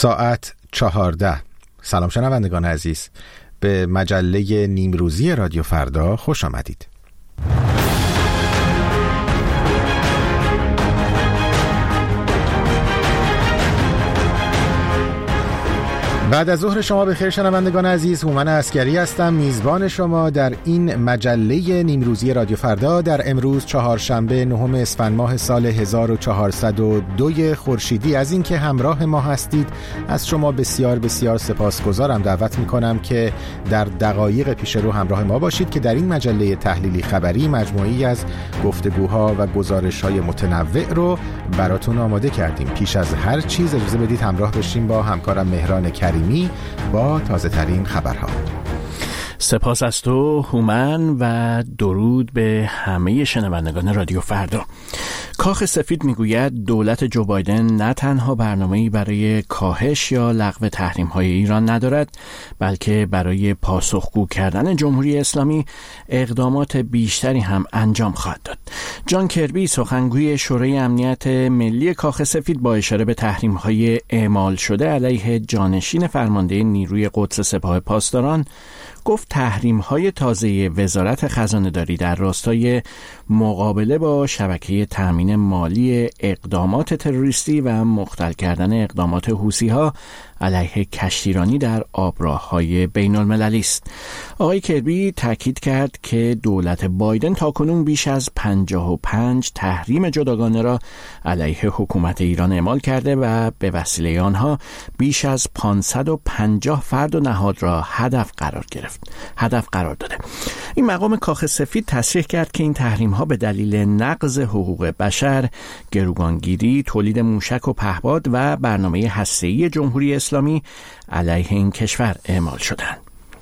ساعت 14. سلام شنوندگان عزیز، به مجله نیمروزی رادیو فردا خوش آمدید. بعد از ظهر شما بخیر شنوندگان عزیز، هومن عسکری هستم، میزبان شما در این مجله نیمروزی رادیو فردا در امروز چهارشنبه 9 اسفند ماه سال 1402 خورشیدی. از اینکه همراه ما هستید از شما بسیار بسیار سپاسگزارم. دعوت میکنم که در دقایق پیش رو همراه ما باشید که در این مجله تحلیلی خبری مجموعی از گفتگوها و گزارش‌های متنوع رو براتون آماده کردیم. پیش از هر چیز اجازه بدید همراه بشیم با همکارم مهران کریمی با تازه ترین خبرها. سپاس از تو هومن و درود به همه شنوندگان رادیو فردا. کاخ سفید میگوید دولت جو بایدن نه تنها برنامه‌ای برای کاهش یا لغو تحریم‌های ایران ندارد، بلکه برای پاسخگو کردن جمهوری اسلامی اقدامات بیشتری هم انجام خواهد داد. جان کربی سخنگوی شورای امنیت ملی کاخ سفید با اشاره به تحریم‌های اعمال شده علیه جانشین فرمانده نیروی قدس سپاه پاسداران گفت تحریم‌های تازه وزارت خزانه‌داری در راستای مقابله با شبکه تامین مالی اقدامات تروریستی و مختل کردن اقدامات حوثی‌ها علیه کشتیرانی در آبراه‌های بین‌المللی است. آقای کربی تاکید کرد که دولت بایدن تاکنون بیش از 55 تحریم جداگانه را علیه حکومت ایران اعمال کرده و به وسیله آنها بیش از 550 فرد و نهاد را هدف قرار داده. این مقام کاخ سفید تصریح کرد که این تحریم‌ها به دلیل نقض حقوق بشر، گروگانگیری، تولید موشک و پهپاد و برنامه هسته‌ای جمهوری اسلامی علیه این کشور اعمال شدند.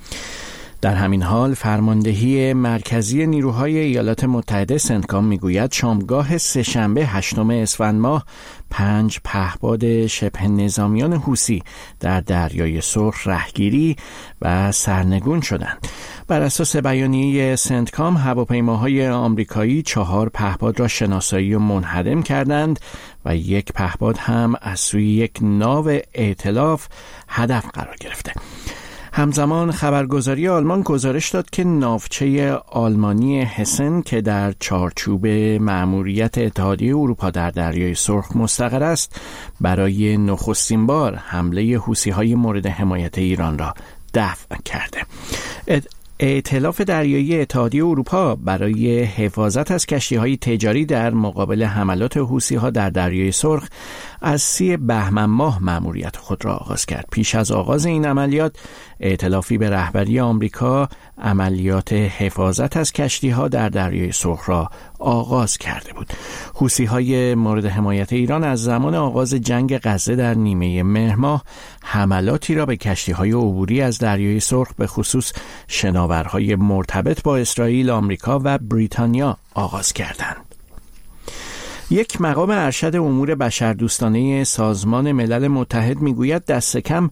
در همین حال فرماندهی مرکزی نیروهای ایالات متحده سنتکام میگوید شامگاه سه‌شنبه 8 اسفند ماه 5 پهپاد شبه نظامیان حوثی در دریای سرخ رهگیری و سرنگون شدند. بر اساس بیانیه سنتکام هواپیماهای آمریکایی 4 پهپاد را شناسایی و منهدم کردند و 1 پهپاد هم از سوی یک ناو ائتلاف هدف قرار گرفته. همزمان خبرگزاری آلمان گزارش داد که ناوچه آلمانی هسن که در چارچوب مأموریت اتحادیه اروپا در دریای سرخ مستقر است، برای نخستین بار حمله حوثی‌های مورد حمایت ایران را دفع کرده. ائتلاف دریایی اتحادیه اروپا برای حفاظت از کشتی‌های تجاری در مقابل حملات حوثی‌ها در دریای سرخ از 30 بهمن ماه مأموریت خود را آغاز کرد. پیش از آغاز این عملیات، ائتلافی به رهبری آمریکا عملیات حفاظت از کشتی‌ها در دریای سرخ را آغاز کرده بود. حوثی‌های مورد حمایت ایران از زمان آغاز جنگ غزه در نیمه مهر ماه حملاتی را به کشتی‌های عبوری از دریای سرخ به خصوص شناورهای مرتبط با اسرائیل، آمریکا و بریتانیا آغاز کردند. یک مقام ارشد امور بشردوستانه سازمان ملل متحد میگوید دست کم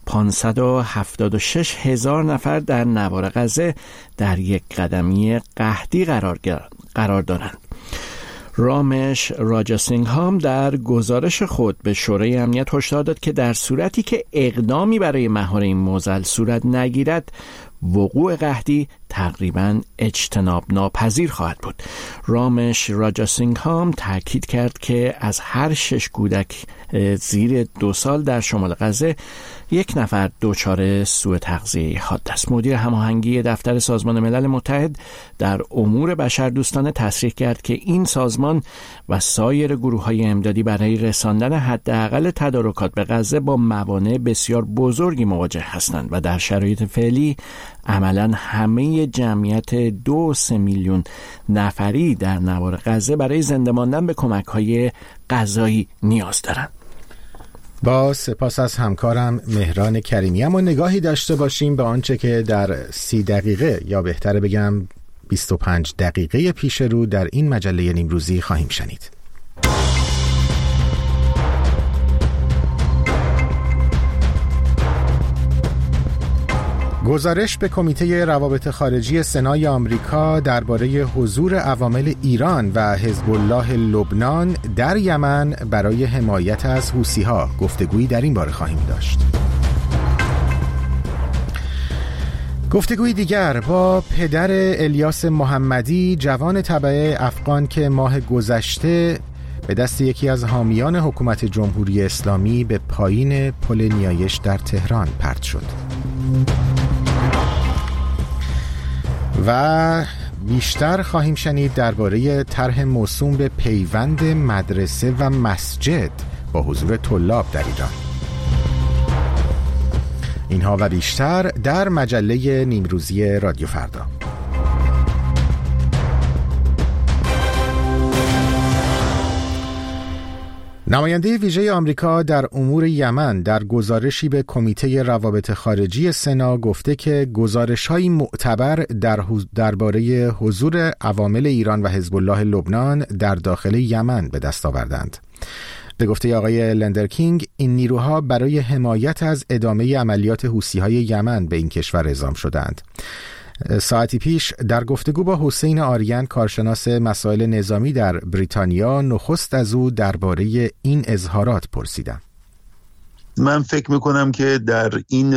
576,000 نفر در نوار غزه در یک قدمی قحطی قرار دارند. رامش راجاسینگهام در گزارش خود به شورای امنیت هشدار داد که در صورتی که اقدامی برای مهار این معضل صورت نگیرد، وقوع قحطی تقریباً اجتناب ناپذیر خواهد بود. رامش راجاسینگهام تاکید کرد که از هر 6 کودک زیر 2 سال در شمال غزه 1 نفر دچار سوء تغذیه حاد است. مدیر هماهنگی دفتر سازمان ملل متحد در امور بشردوستانه تصریح کرد که این سازمان و سایر گروه‌های امدادی برای رساندن حداقل تدارکات به غزه با موانع بسیار بزرگی مواجه هستند و در شرایط فعلی عملاً همه جمعیت 2-3 میلیون نفری در نوار غزه برای زنده ماندن به کمک‌های غذایی نیاز دارند. با سپاس از همکارم مهران کریمی. اما نگاهی داشته باشیم به آنچه که در 30 دقیقه یا بهتره بگم 25 دقیقه پیش رو در این مجله نیمروزی خواهیم شنید. گزارش به کمیته روابط خارجی سنای آمریکا درباره حضور عوامل ایران و حزب الله لبنان در یمن برای حمایت از حوثی‌ها. گفتگویی در این باره خواهیم داشت. گفتگوی دیگر با پدر الیاس محمدی، جوان تبع افغان که ماه گذشته به دست یکی از حامیان حکومت جمهوری اسلامی به پایین پل نیایش در تهران پرت شد. و بیشتر خواهیم شنید درباره طرح موسوم به پیوند مدرسه و مسجد با حضور طلاب در ایران. اینها و بیشتر در مجله نیمروزی رادیو فردا. نماینده ویژه آمریکا در امور یمن در گزارشی به کمیته روابط خارجی سنا گفته که گزارش‌های معتبر درباره حضور عوامل ایران و حزب الله لبنان در داخل یمن به دست آوردند. به گفته آقای لندرکینگ، این نیروها برای حمایت از ادامه عملیات حوثی‌های یمن به این کشور اعزام شدند. ساعتی پیش در گفتگو با حسین آریان، کارشناس مسائل نظامی در بریتانیا، نخست از او درباره این اظهارات پرسیدم. من فکر میکنم که در این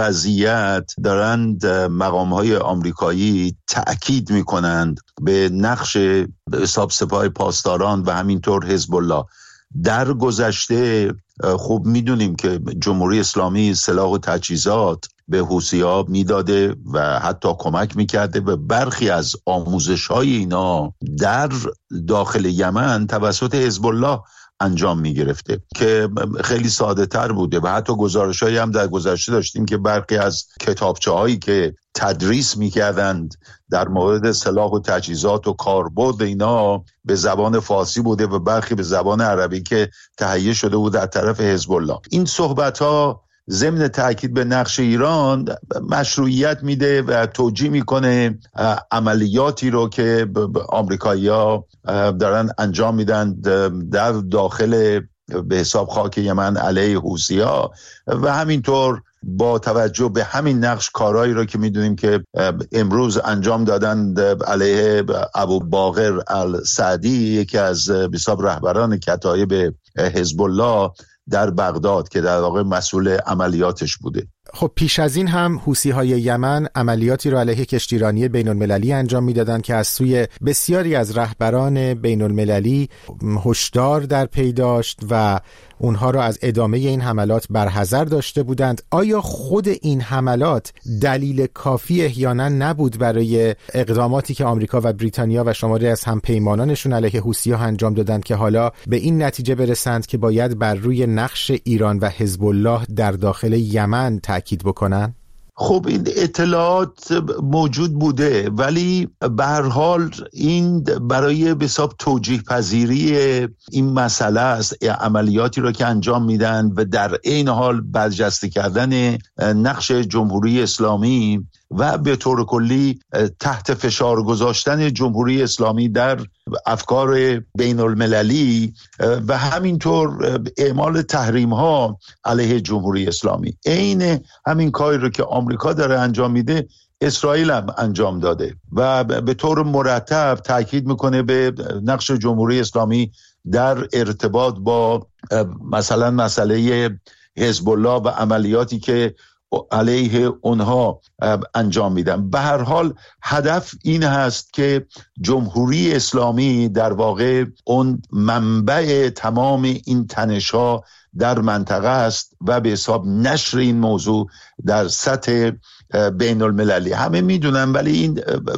وضعیت دارند مقامهای آمریکایی تأکید میکنند به نقش حساب سپاه پاسداران و همینطور حزب الله. در گذشته خب میدونیم که جمهوری اسلامی سلاح و تجهیزات به حوثی‌ها میداده و حتی کمک میکرده و برخی از آموزش‌های اینا در داخل یمن توسط حزب الله انجام میگرفته که خیلی ساده تر بوده و حتی گزارش‌هایی هم در گذشته داشتیم که برخی از کتابچه‌هایی که تدریس میکردند در مورد سلاح و تجهیزات و کاربرد اینا به زبان فارسی بوده و برخی به زبان عربی که تهیه شده بود در طرف حزب الله. این صحبت‌ها ضمن تأکید به نقش ایران مشروعیت میده و توجیه میکنه عملیاتی رو که آمریکایی‌ها دارن انجام میدن در داخل به حساب خاک یمن علیه حوثی‌ها و همینطور با توجه به همین نقش کارهایی رو که میدونیم که امروز انجام دادن علیه ابو باقر السعدی، یکی از به حساب رهبران کتایب حزب الله در بغداد که در واقع مسئول عملیاتش بوده. خب پیش از این هم حوثی‌های یمن عملیاتی رو علیه کشتیرانی بین‌المللی انجام میدادند که از سوی بسیاری از رهبران بین‌المللی هشدار در پی داشت و اونها رو از ادامه این حملات برحذر داشته بودند. آیا خود این حملات دلیل کافی احیانا نبود برای اقداماتی که آمریکا و بریتانیا و شماری از همپیمانانشون علیه حوثی‌ها انجام دادند که حالا به این نتیجه برسند که باید بر روی نقش ایران و حزب الله در داخل یمن تأکید بکنن؟ خب این اطلاعات موجود بوده ولی به هر حال این برای به حساب توجیه پذیری این مسئله است، عملیاتی رو که انجام میدن و در این حال برجسته کردن نقش جمهوری اسلامی و به طور کلی تحت فشار گذاشتن جمهوری اسلامی در افکار بین المللی و همینطور اعمال تحریم ها علیه جمهوری اسلامی. عین همین کاری رو که آمریکا داره انجام میده اسرائیل هم انجام داده و به طور مرتب تاکید میکنه به نقش جمهوری اسلامی در ارتباط با مثلا مسئله حزب الله و عملیاتی که علیه اونها انجام میدن. به هر حال هدف این هست که جمهوری اسلامی در واقع اون منبع تمام این تنش‌ها در منطقه است و به حساب نشر این موضوع در سطح بین المللی. همه میدونن ولی این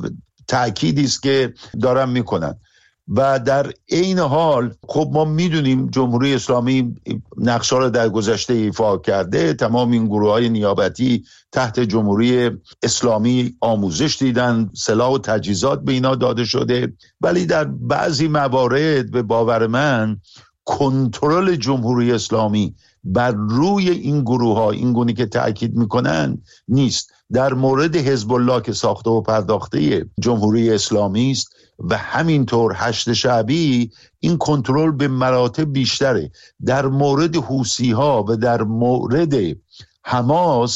تأکیدی است که دارن میکنن و در این حال خب ما میدونیم جمهوری اسلامی نقشا رو در گذشته ایفا کرده. تمام این گروه‌های نیابتی تحت جمهوری اسلامی آموزش دیدن، سلاح و تجهیزات به اینا داده شده، ولی در بعضی موارد به باور من کنترل جمهوری اسلامی بر روی این گروه‌ها، این گونه که تأکید میکنن نیست. در مورد حزب الله که ساخته و پرداخته جمهوری اسلامی است و همینطور هشت شعبی، این کنترل به مراتب بیشتره. در مورد حوثی‌ها و در مورد حماس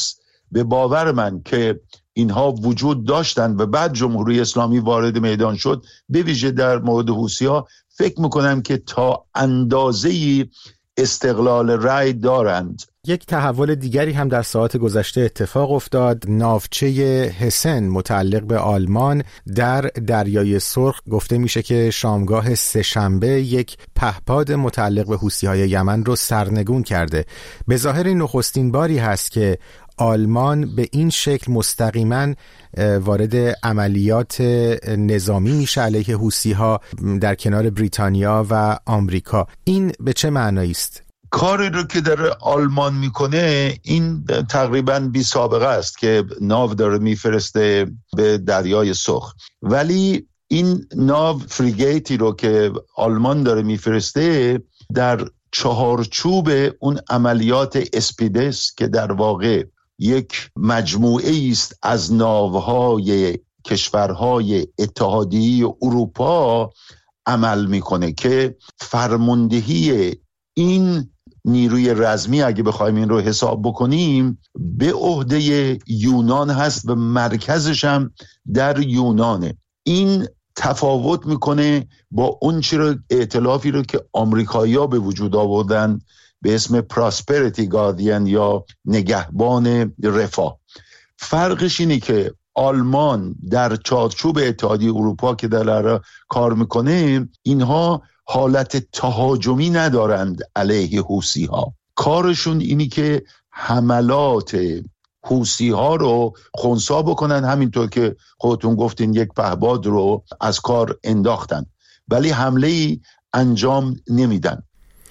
به باور من که اینها وجود داشتند و بعد جمهوری اسلامی وارد میدان شد، به ویژه در مورد حوثی‌ها، فکر میکنم که تا اندازه‌ای استقلال رأی دارند. یک تحول دیگری هم در ساعات گذشته اتفاق افتاد. ناوچه هسن متعلق به آلمان در دریای سرخ گفته میشه که شامگاه سه‌شنبه یک پهپاد متعلق به حوثی‌های یمن رو سرنگون کرده. به ظاهر نخستین باری هست که آلمان به این شکل مستقیما وارد عملیات نظامی میشه علیه حوثی‌ها در کنار بریتانیا و آمریکا. این به چه معنایی است؟ کاری رو که داره آلمان میکنه این تقریباً بی سابقه است که ناو داره میفرسته به دریای سرخ، ولی این ناو فریگیتی رو که آلمان داره میفرسته در چهارچوب اون عملیات اسپیدس که در واقع یک مجموعه است از ناوهای کشورهای اتحادیه اروپا عمل میکنه که فرماندهی این نیروی رزمی، اگه بخوایم این رو حساب بکنیم، به عهده یونان هست و مرکزش هم در یونانه. این تفاوت میکنه با اون ائتلافی رو که آمریکایی‌ها به وجود آوردن به اسم پراسپریتی گاردین یا نگهبان رفاه. فرقش اینه که آلمان در چارچوب اتحادیه اروپا که در کار میکنه، اینها حالت تهاجمی ندارند علیه حوثی‌ها. کارشون اینی که حملات حوثی‌ها رو خنثی بکنن، همینطور که خودتون گفتین یک پهپاد رو از کار انداختن، ولی حمله‌ای انجام نمیدن.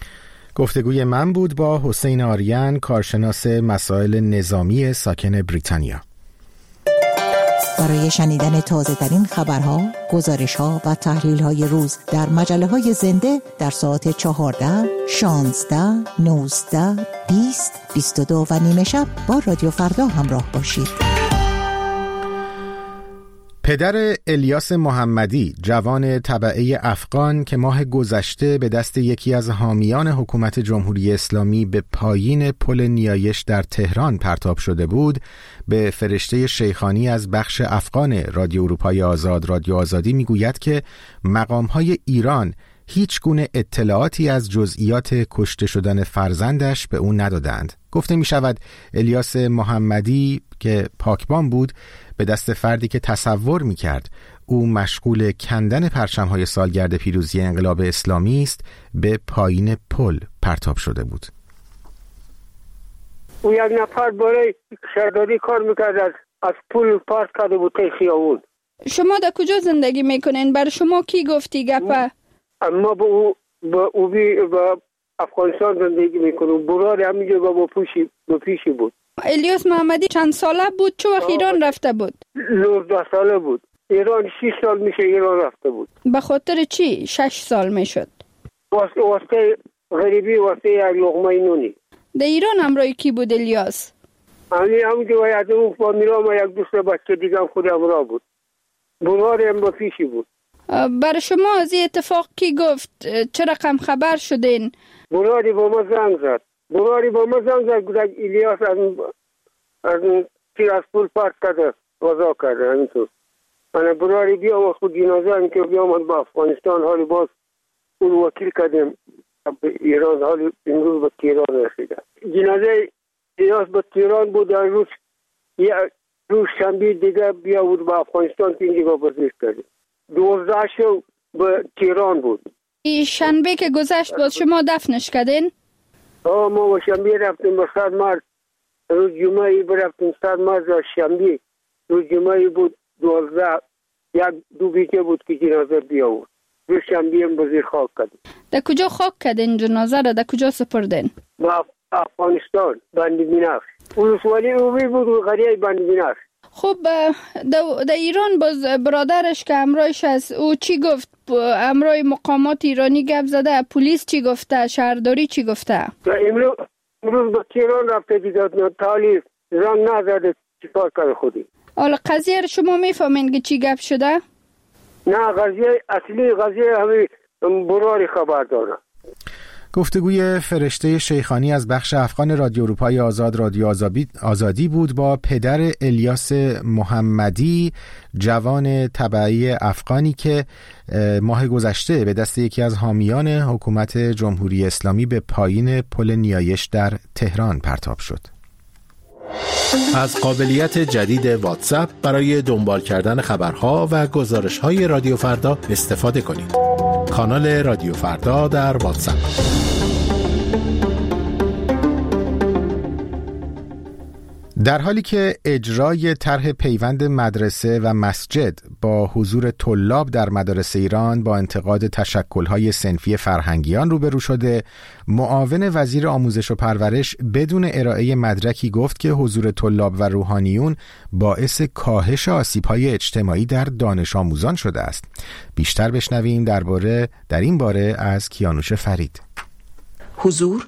گفتگوی من بود با حسین آریان، کارشناس مسائل نظامی ساکن بریتانیا. برای شنیدن تازه‌ترین خبرها، گزارش‌ها و تحلیل‌های روز در مجله‌های زنده در ساعت 14، 16، 19، 20، 22 و نیمه شب با رادیو فردا همراه باشید. پدر الیاس محمدی، جوان تبعه افغان که ماه گذشته به دست یکی از حامیان حکومت جمهوری اسلامی به پایین پل نیایش در تهران پرتاب شده بود، به فرشته شیخانی از بخش افغان رادیو اروپای آزاد، رادیو آزادی میگوید که مقام‌های ایران هیچ گونه اطلاعاتی از جزئیات کشته شدن فرزندش به او ندادند. گفته می شود الیاس محمدی که پاکبان بود به دست فردی که تصور می کرد او مشغول کندن پرچم‌های سالگرد پیروزی انقلاب اسلامی است، به پایین پل پرتاب شده بود. او یک نفر برای شهرداری کار میکرد، از پل پاس کرده بود تا خیابون. شما در کجا زندگی میکنین؟ بر شما کی گفتی گپه؟ ما با افغانستان زندگی میکنم. برای همینجا با پیشی بود. الیاس محمدی چند ساله بود؟ چه وقت ایران رفته بود؟ 19 ساله بود. ایران 6 سال میشه ایران رفته بود. به خاطر چی 6 سال میشد؟ واسه غریبی، واسه یک لقمه نونی. در ایران همراه کی بود الیاس؟ همونجا از اون فامیلا ما یک دوست بچه دیگه هم خود همراه بود. برای هم با پیشی بود. برای شما از این اتفاق کی گفت؟ چه رقم خبر شدین؟ برای با ما زنگ زد. گفتن الیاس از پول پارت کرده، وضع کرده. همینطور من برای بیام و خود جنازه هم که بیام با افغانستان، حالی باز اون وکیل کردیم ایران، حالی امروز به تهران رسیده. جنازه الیاس به تهران بود. روز شنبه دیگه بیا بود با افغانستان که اینجا بازداشت کردیم. 12 شو به تهران بود. این شنبه که گذشت باز شما دفنش کردین؟ ما با شنبه رفتیم به 100 مارس. روز جمعه برفتیم 100 مارس و شنبه روز جمعه بود 12. دو بیچه بود که جنازه بیا بود. روز شنبه هم بزیر خاک کردیم. در کجا خاک کردین جنازه را؟ در کجا سپردین؟ با افغانستان، بند بیناف. ولسوالی اوبی بود و قریه بند بیناف. خب در ایران باز برادرش که همراهش هست او چی گفت؟ همراه مقامات ایرانی گپ زده؟ پلیس چی گفته؟ شهرداری چی گفته؟ امروز به تهران رفته دیگه، تالی زنگ نزده چیکار کرده خودی. حالا قضیه رو شما میفهمین که چی گپ شده؟ نه، قضیه اصلی قضیه همین برای خبر داره. گفتگوی فرشته شیخانی از بخش افغان رادیو اروپای آزاد رادیو آزادی بود با پدر الیاس محمدی، جوان تبعی افغانی که ماه گذشته به دست یکی از حامیان حکومت جمهوری اسلامی به پایین پل نیایش در تهران پرتاب شد. از قابلیت جدید واتساپ برای دنبال کردن خبرها و گزارش‌های رادیو فردا استفاده کنید. کانال رادیو فردا در واتساپ. در حالی که اجرای طرح پیوند مدرسه و مسجد با حضور طلاب در مدارس ایران با انتقاد تشکل‌های صنفی فرهنگیان روبرو شده، معاون وزیر آموزش و پرورش بدون ارائه مدرکی گفت که حضور طلاب و روحانیون باعث کاهش آسیب‌های اجتماعی در دانش آموزان شده است. بیشتر بشنویم در این باره از کیانوش فرید. حضور،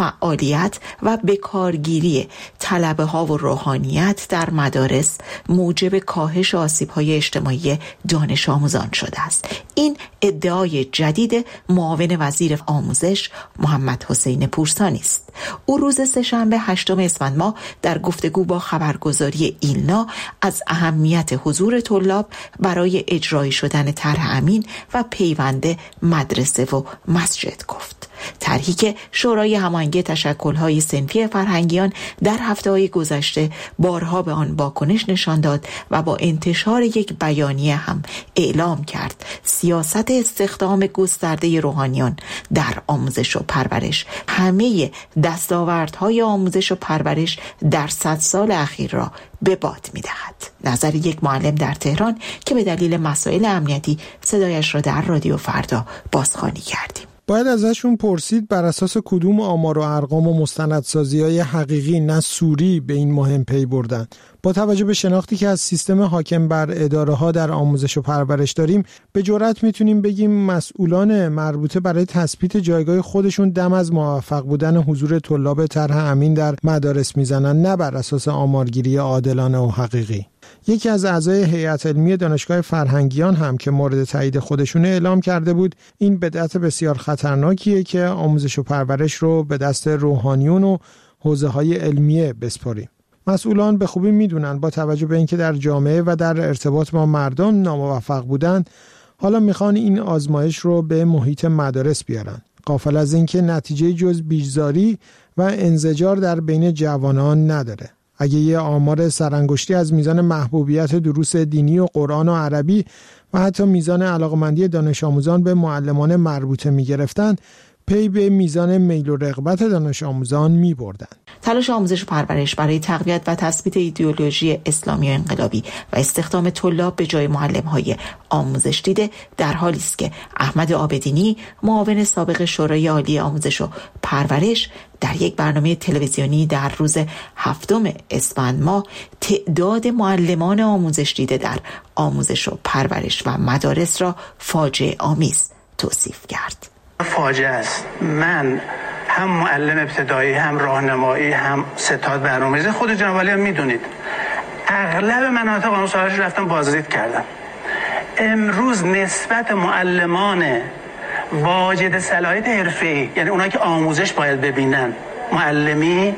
فعالیت و بکارگیری طلبه ها و روحانیت در مدارس موجب کاهش آسیب‌های اجتماعی دانش آموزان شده است. این ادعای جدید معاون وزیر آموزش محمد حسین پورسانی است. او روز سه‌شنبه 8 اسفند ماه در گفتگو با خبرگزاری ایلنا از اهمیت حضور طلاب برای اجرایی شدن طرح امین و پیوند مدرسه و مسجد گفت. طرحی که شورای هماهنگی تشکل‌های صنفی فرهنگیان در هفته‌های گذشته بارها به آن واکنش نشان داد و با انتشار یک بیانیه هم اعلام کرد سیاست استخدام گسترده روحانیان در آموزش و پرورش همه دستاوردهای آموزش و پرورش در 100 سال اخیر را به باد می‌دهد. نظر یک معلم در تهران که به دلیل مسائل امنیتی صدایش را در رادیو فردا بازخوانی کردیم. باید ازشون پرسید بر اساس کدوم آمار و ارقام و مستندسازی‌های حقیقی نه سوری به این مهم پی بردن. با توجه به شناختی که از سیستم حاکم بر اداره‌ها در آموزش و پرورش داریم، به جرئت میتونیم بگیم مسئولان مربوطه برای تثبیت جایگاه خودشون دم از موفق بودن حضور طلاب طرح امین در مدارس میزنن، نه بر اساس آمارگیری عادلانه و حقیقی. یکی از اعضای هیئت علمی دانشگاه فرهنگیان هم که مورد تایید خودشون اعلام کرده بود این بدعت بسیار خطرناکیه که آموزش و پرورش رو به دست روحانیون و حوزه‌های علمیه بسپاریم. مسئولان به خوبی میدونن با توجه به اینکه در جامعه و در ارتباط با مردم ناموفق بودن، حالا میخوان این آزمایش رو به محیط مدارس بیارن. غافل از اینکه نتیجه جز بیزاری و انزجار در بین جوانان نداره. اگه یه آمار سرانگشتی از میزان محبوبیت دروس دینی و قرآن و عربی و حتی میزان علاقمندی دانش آموزان به معلمان مربوطه میگرفتن، پی به میزان میل و رغبت دانش آموزان میبردن. تلاش آموزش و پرورش برای تقویت و تثبیت ایدئولوژی اسلامی و انقلابی و استخدام طلاب به جای معلم‌های آموزش دیده در حالی است که احمد عابدینی، معاون سابق شورای عالی آموزش و پرورش، در یک برنامه تلویزیونی در روز 7 اسفند ماه تعداد معلمان آموزش دیده در آموزش و پرورش و مدارس را فاجعه آمیز توصیف کرد. فاجعه است. من هم معلم ابتدایی، هم راهنمایی، هم ستاد برنامه‌ریزی، خود جناب علی هم میدونید اغلب مناطق آن سالش رفتم بازدید کردم. امروز نسبت معلمان واجد صلاحیت حرفه‌ای، یعنی اونایی که آموزش باید ببینن، معلمی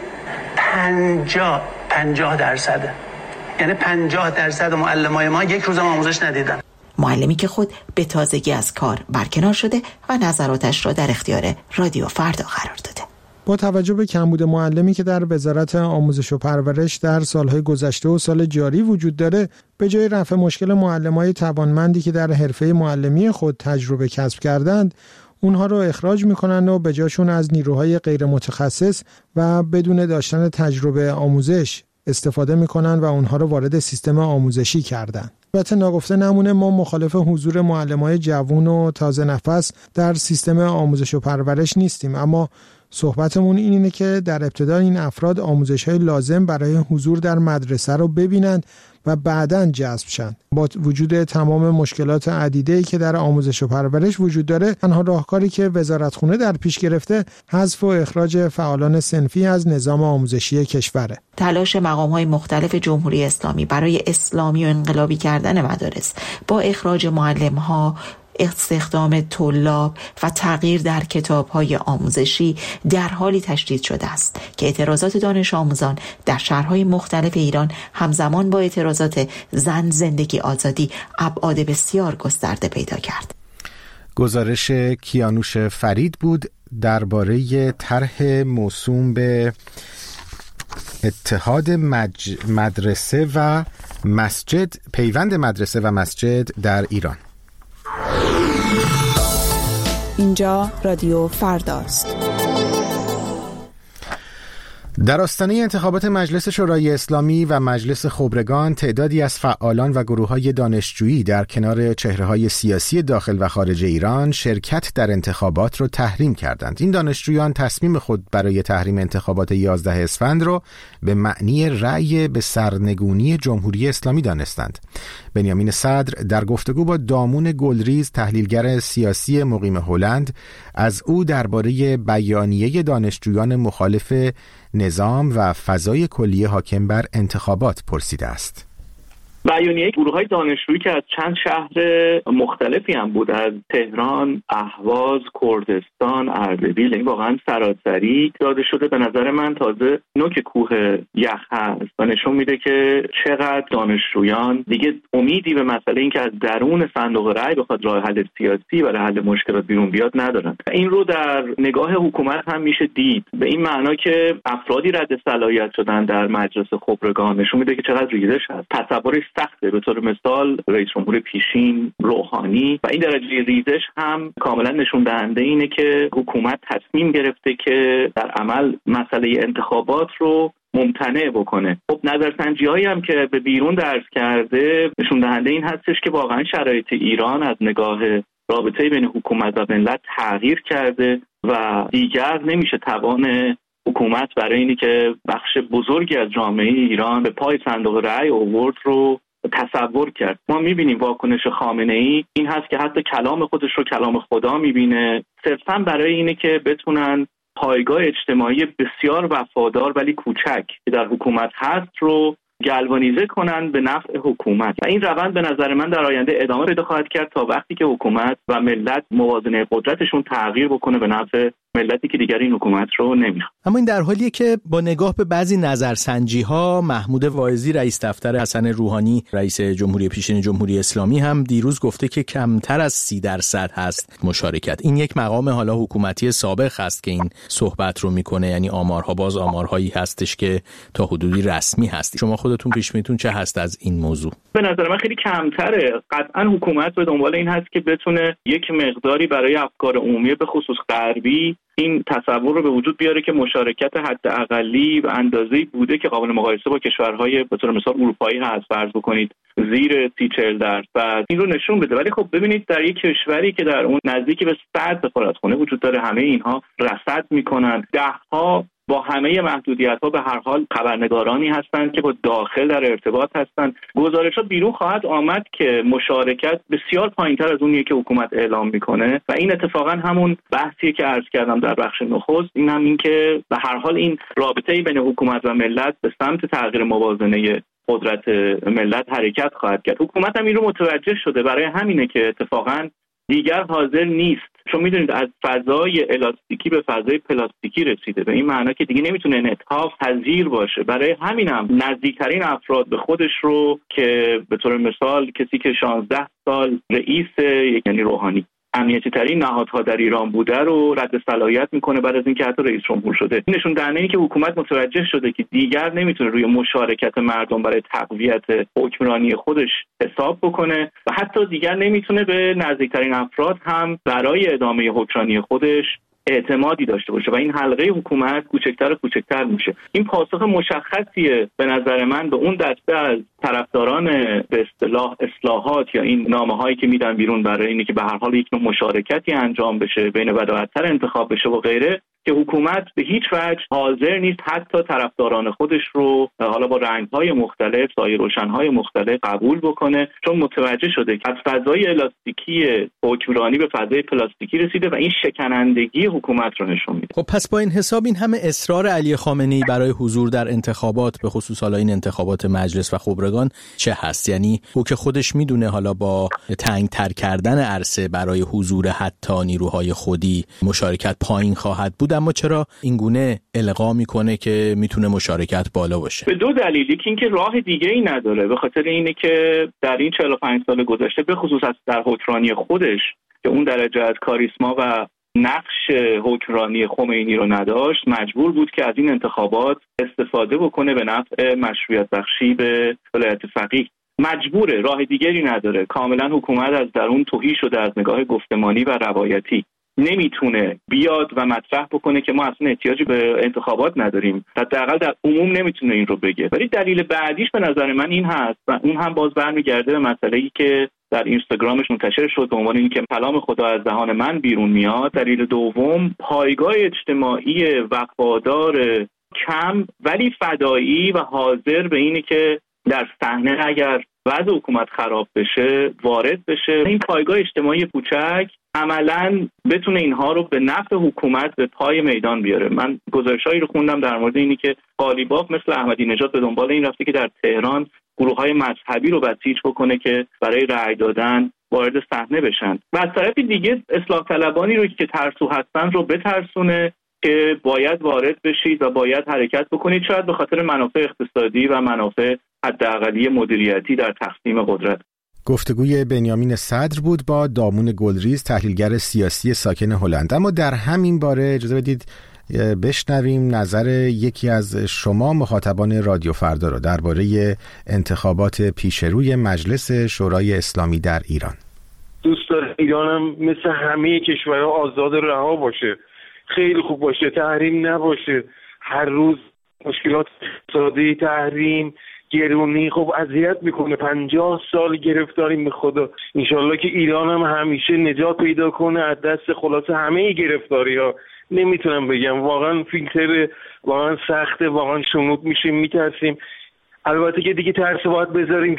50%، یعنی 50% معلمای ما یک روز آموزش ندیدن. معلمی که خود به تازگی از کار برکنار شده و نظراتش را در اختیار رادیو فردا قرار داده. با توجه به کمبود معلمی که در وزارت آموزش و پرورش در سالهای گذشته و سال جاری وجود داره، به جای رفع مشکل معلمای توانمندی که در حرفه معلمی خود تجربه کسب کردند، اونها رو اخراج میکنن و به جاشون از نیروهای غیر متخصص و بدون داشتن تجربه آموزش استفاده میکنن و اونها رو وارد سیستم آموزشی کردن. البته ناگفته نمونه ما مخالف حضور معلمای جوان و تازه نفس در سیستم آموزش و پرورش نیستیم، اما صحبتمون اینه که در ابتدا این افراد آموزش‌های لازم برای حضور در مدرسه رو ببینند و بعداً جذب شن. با وجود تمام مشکلات عدیده‌ای که در آموزش و پرورش وجود داره، تنها راهکاری که وزارتخونه در پیش گرفته حذف و اخراج فعالان صنفی از نظام آموزشی کشوره. تلاش مقام‌های مختلف جمهوری اسلامی برای اسلامی و انقلابی کردن مدارس با اخراج معلم‌ها، استخدام طلاب و تغییر در کتاب‌های آموزشی در حالی تشدید شده است که اعتراضات دانش آموزان در شهرهای مختلف ایران همزمان با اعتراضات زن زندگی آزادی ابعاد بسیار گسترده پیدا کرد. گزارش کیانوش فرید بود درباره طرح موسوم به اتحاد مدرسه و مسجد، پیوند مدرسه و مسجد در ایران. اینجا رادیو فرداست. در آستانه انتخابات مجلس شورای اسلامی و مجلس خبرگان تعدادی از فعالان و گروه‌های دانشجویی در کنار چهره‌های سیاسی داخل و خارج ایران شرکت در انتخابات را تحریم کردند. این دانشجویان تصمیم خود برای تحریم انتخابات 11 اسفند را به معنی رأی به سرنگونی جمهوری اسلامی دانستند. بنیامین صدر در گفتگو با دامون گلریز تحلیلگر سیاسی مقیم هلند از او درباره بیانیه دانشجویان مخالف نظام و فضای کلی حاکم بر انتخابات پرسیده است. بیانیه گروه‌های دانشجویی که از چند شهر مختلفی هم بود، از تهران، اهواز، کردستان، اردبیل، این واقعا سراسری داده شده. به نظر من تازه نوک کوه یخ هست و نشون میده که چقدر دانشجویان دیگه امیدی به مسئله این که از درون صندوق رأی بخواد راه حل سیاسی برای حل مشکلات بیرون بیاد ندارن. این رو در نگاه حکومت هم میشه دید، به این معنا که افرادی رد صلاحیت شدن در مجلس خبرگان نشون میده که چقدر ریزش هست. تصورش سخته. به طور مثال رئیس جمهور پیشین، روحانی، و این درجه ریزش هم کاملا نشون دهنده اینه که حکومت تصمیم گرفته که در عمل مسئله انتخابات رو ممتنع بکنه. خب نظرسنجی‌هایی هم که به بیرون درز کرده نشون دهنده این هستش که واقعا شرایط ایران از نگاه رابطه بین حکومت و ملت تغییر کرده و دیگر نمیشه توان حکومت برای اینی که بخش بزرگی از جامعه ایران به پای صندوق رأی آورد رو تصور کرد. ما میبینیم واکنش خامنه‌ای این هست که حتی کلام خودش رو کلام خدا میبینه، صرفاً برای اینه که بتونن پایگاه اجتماعی بسیار وفادار ولی کوچک که در حکومت هست رو گلوانیزه کنن به نفع حکومت. و این روند به نظر من در آینده ادامه پیدا خواهد کرد تا وقتی که حکومت و ملت موازنه قدرتشون تغییر بکنه به نفع ملتی که دیگر این حکومت رو نمیخواد. اما این در حالیه که با نگاه به بعضی نظرسنجی‌ها محمود واعظی رئیس دفتر حسن روحانی رئیس جمهوری پیشین جمهوری اسلامی هم دیروز گفته که کمتر از 30% هست مشارکت. این یک مقام حالا حکومتی سابق هست که این صحبت رو میکنه، یعنی آمارها باز آمارهایی هستش که تا حدودی رسمی هست. شما خودتون پیش بینیتون چه هست از این موضوع؟ به نظر من خیلی کمتره. قطعا حکومت به دنبال این هست که بتونه یک مقداری برای افکار عمومی به خصوص غربی این تصور رو به وجود بیاره که مشارکت حداقلی و اندازه‌ای بوده که قابل مقایسه با کشورهای به طور مثال اروپایی هست، فرض بکنید زیر 30-40%، این رو نشون بده. ولی خب ببینید در یک کشوری که در اون نزدیکی به 100 سفارتخانه وجود داره، همه اینها رصد میکنن، دهها با همه محدودیت‌ها به هر حال خبرنگارانی هستند که با داخل در ارتباط هستند. گزارش‌ها بیرون خواهد آمد که مشارکت بسیار پایین‌تر از اونیه که حکومت اعلام میکنه و این اتفاقا همون بحثیه که عرض کردم در بخش نخست، این هم این که به هر حال این رابطه بین حکومت و ملت به سمت تغییر موازنه قدرت ملت حرکت خواهد کرد. حکومت هم این رو متوجه شده، برای همینه که اتفاقا دیگر حاضر نیست، چون میدونید از فضای الاستیکی به فضای پلاستیکی رسیده، به این معنا که دیگه نمیتونه انعطاف پذیر باشه. برای همینم نزدیکترین افراد به خودش رو که به طور مثال کسی که 16 سال رئیس یعنی روحانی امنیتی ترین نهادها در ایران بوده رو رد صلاحیت میکنه بعد از اینکه حتی رئیس جمهور شده. این نشون دهنده اینه که حکومت متوجه شده که دیگر نمیتونه روی مشارکت مردم برای تقویت حکمرانی خودش حساب بکنه و حتی دیگر نمیتونه به نزدیکترین افراد هم برای ادامه حکمرانی خودش اعتمادی داشته باشه و این حلقه حکومت کوچکتر و کوچکتر میشه. این پاسخ مشخصیه به نظر من به اون دسته از طرفداران به اصطلاح اصلاحات یا این نامه‌هایی که میدن بیرون برای اینکه که به هر حال یک نوع مشارکتی انجام بشه، بین بد و بدتر انتخاب بشه و غیره، که حکومت به هیچ وجه حاضر نیست حتی طرفداران خودش رو حالا با رنگ‌های مختلف، سایه روشن‌های مختلف قبول بکنه، چون متوجه شده که از فضای الاستیکی حکمرانی به فضای پلاستیکی رسیده و این شکنندگی حکومت رو نشون میده. خب پس با این حساب این همه اصرار علی خامنه‌ای برای حضور در انتخابات، به خصوص حالا این انتخابات مجلس و خبرگان چه هست؟ یعنی او که خودش میدونه حالا با تنگ‌تر کردن عرصه برای حضور حتی نیروهای خودی مشارکت پایین خواهد بود، اما چرا این گونه القا میکنه که میتونه مشارکت بالا باشه؟ به دو دلیل. یکی اینکه راه دیگه‌ای نداره، به خاطر اینه که در این 45 سال گذشته به خصوص در حکمرانی خودش که اون درجه از کاریسما و نقش حکمرانی خمینی رو نداشت، مجبور بود که از این انتخابات استفاده بکنه به نفع مشروعیت بخشی به ولایت فقیه. مجبوره، راه دیگری نداره. کاملا حکومت از درون تهی شده از نگاه گفتمانی و روایتی. نمیتونه بیاد و مطرح بکنه که ما اصلا احتیاجی به انتخابات نداریم. حداقل در عموم نمیتونه این رو بگه. ولی دلیل بعدیش به نظر من این هست و اون هم باز برمیگرده به مسئله‌ای که در اینستاگرامش منتشر شد به عنوان اینکه کلام خدا از دهان من بیرون میاد. دلیل دوم، پایگاه اجتماعی وفادار کم ولی فدایی و حاضر به اینه که در صحنه اگر وضع حکومت خراب بشه وارد بشه. این پایگاه اجتماعی کوچک عملاً بتونه اینها رو به نفع حکومت به پای میدان بیاره. من گزارشایی رو خوندم در مورد اینی که قالیباف مثل احمدی نژاد به دنبال این رفته که در تهران گروه‌های مذهبی رو بسیج بکنه که برای رأی دادن وارد صحنه بشن و از طرف دیگه اصلاح طلبانی رو که ترسو هستن رو بترسونه که باید وارد بشید و باید حرکت بکنید، شاید به خاطر منافع اقتصادی و منافع حداقلی مدیریتی در تقسیم قدرت. گفتگوی بنیامین صدر بود با دامون گلریز، تحلیلگر سیاسی ساکن هلند. اما در همین باره اجازه بدید بشنویم نظر یکی از شما مخاطبان رادیو فردا رو درباره انتخابات پیشروی مجلس شورای اسلامی در ایران. دوست دارم ایرانم مثل همه کشورها آزاد و رها باشه، خیلی خوب باشه، تحریم نباشه. هر روز مشکلات اقتصادی، تحریم، گرونی خب اذیت میکنه. 50 سال گرفتاریم به خدا. انشالله که ایران هم همیشه نجات پیدا کنه از دست خلاصه همه گرفتاری ها. نمیتونم بگم، واقعا فیلتر واقعا سخته، واقعا شنود میشیم، میترسیم. البته که دیگه ترس باید بذاریم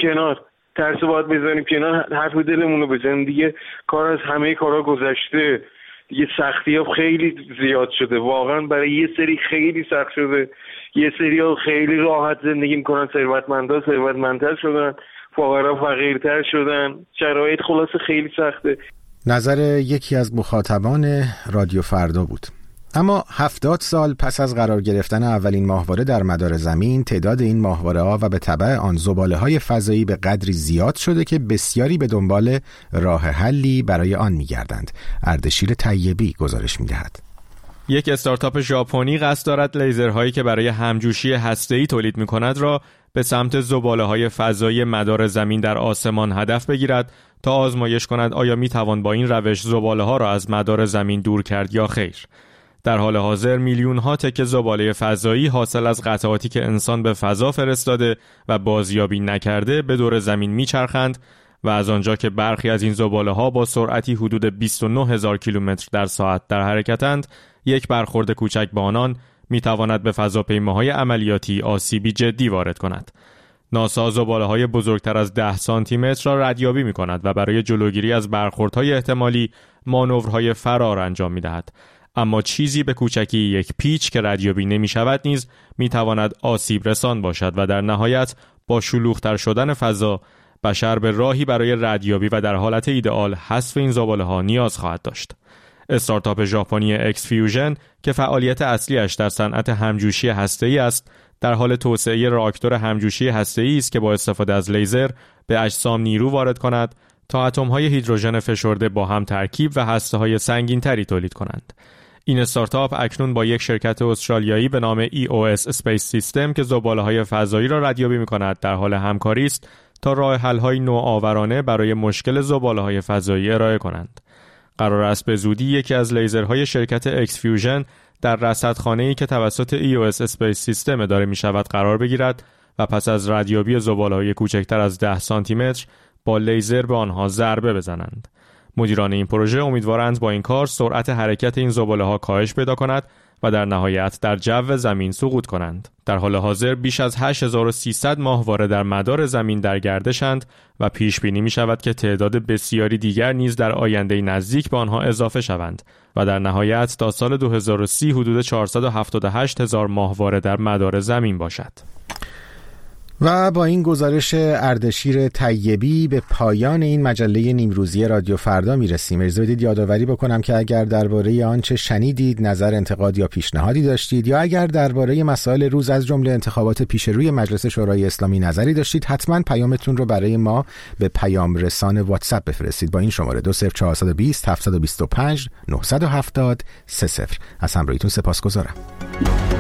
کنار، حرف دلمون رو بزنیم دیگه. کار از همه کارا گذشته، یه سختی ها خیلی زیاد شده، واقعا برای یه سری خیلی سخت شده. یه سری ها خیلی راحت زندگی میکنن، ثروتمندا ثروتمندتر شدن، فقرا فقیرتر شدن، شرایط خلاصه خیلی سخته. نظر یکی از مخاطبان رادیو فردا بود. اما 70 سال پس از قرار گرفتن اولین ماهواره در مدار زمین، تعداد این ماهواره‌ها و به تبع آن زباله‌های فضایی به قدری زیاد شده که بسیاری به دنبال راه حلی برای آن می‌گردند. اردشیر طیبی گزارش می‌دهد. یک استارتاپ ژاپنی قصد دارد لیزرهایی که برای همجوشی هسته‌ای تولید می‌کند را به سمت زباله‌های فضایی مدار زمین در آسمان هدف بگیرد تا آزمایش کند آیا می‌توان با این روش زباله‌ها را از مدار زمین دور کرد یا خیر. در حال حاضر میلیون‌ها تکه زباله فضایی حاصل از قطعاتی که انسان به فضا فرستاده و بازیابی نکرده به دور زمین میچرخند و از آنجا که برخی از این زباله‌ها با سرعتی حدود 29000 کیلومتر در ساعت در حرکتند، یک برخورد کوچک با آنان میتواند به فضاپیماهای عملیاتی آسیبی جدی وارد کند. ناسا زباله‌های بزرگتر از 10 سانتی متر را ردیابی می‌کند و برای جلوگیری از برخوردهای احتمالی مانورهای فرار انجام می‌دهد. اما چیزی به کوچکی یک پیچ که ردیابی نمی شود نیز می تواند آسیب رسان باشد و در نهایت با شلوغ‌تر شدن فضا بشر به راهی برای ردیابی و در حالت ایدئال حذف این زباله‌ها نیاز خواهد داشت. استارتاپ ژاپنی اکس فیوژن که فعالیت اصلیش در صنعت همجوشی هسته‌ای است، در حال توسعه راکتور همجوشی هسته‌ای است که با استفاده از لیزر به اجسام نیرو وارد کند تا اتم‌های هیدروژن فشرده با هم ترکیب و هسته‌های سنگین‌تری تولید کنند. این استارتاپ اکنون با یک شرکت استرالیایی به نام EOS Space System که زباله‌های فضایی را ردیابی می‌کند در حال همکاری است تا راه حل‌های نوآورانه برای مشکل زباله‌های فضایی ارائه کنند. قرار است به زودی یکی از لیزرهای شرکت اکس فیوژن در رصدخانه‌ای که توسط EOS Space System اداره می‌شود قرار بگیرد و پس از ردیابی زباله‌های کوچکتر از 10 سانتی متر با لیزر به آنها ضربه بزنند. مدیران این پروژه امیدوارند با این کار سرعت حرکت این زباله‌ها کاهش پیدا کند و در نهایت در جو زمین سقوط کنند. در حال حاضر بیش از 8300 ماهواره در مدار زمین در گردشند و پیش بینی می شود که تعداد بسیاری دیگر نیز در آینده نزدیک به آنها اضافه شوند و در نهایت تا سال 2030 حدود 478,000 ماهواره در مدار زمین باشد. و با این گزارش اردشیر طیبی به پایان این مجله نیمروزی رادیو فردا میرسیم. اجازه بدید یادآوری بکنم که اگر درباره آنچه شنیدید نظر، انتقاد یا پیشنهادی داشتید یا اگر درباره مسائل روز از جمله انتخابات پیش روی مجلس شورای اسلامی نظری داشتید، حتما پیامتون رو برای ما به پیام رسان واتساپ بفرستید با این شماره 20420 725 970 30. از همراهیتون سپاسگزارم.